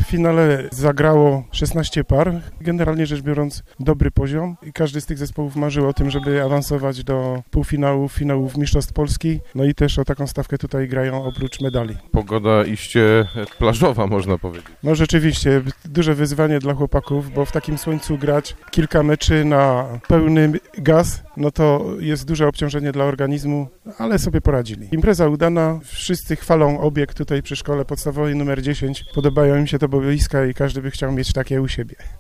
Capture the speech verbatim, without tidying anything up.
finale zagrało szesnaście par. Generalnie rzecz biorąc dobry poziom i każdy z tych zespołów marzył o tym, żeby awansować do półfinałów, finałów Mistrzostw Polski. No i też o taką stawkę tutaj grają oprócz medali. Pogoda iście plażowa, można powiedzieć. No rzeczywiście, duże wyzwanie dla chłopaków, bo w takim słońcu grać kilka meczy na pełny gaz, no to jest duże obciążenie dla organizmu, ale sobie poradzili. Impreza udana, wszyscy chwalą obiekt tutaj przy szkole podstawowej numer dziesięć. Podobają im się te boiska i każdy by chciał mieć takie u siebie.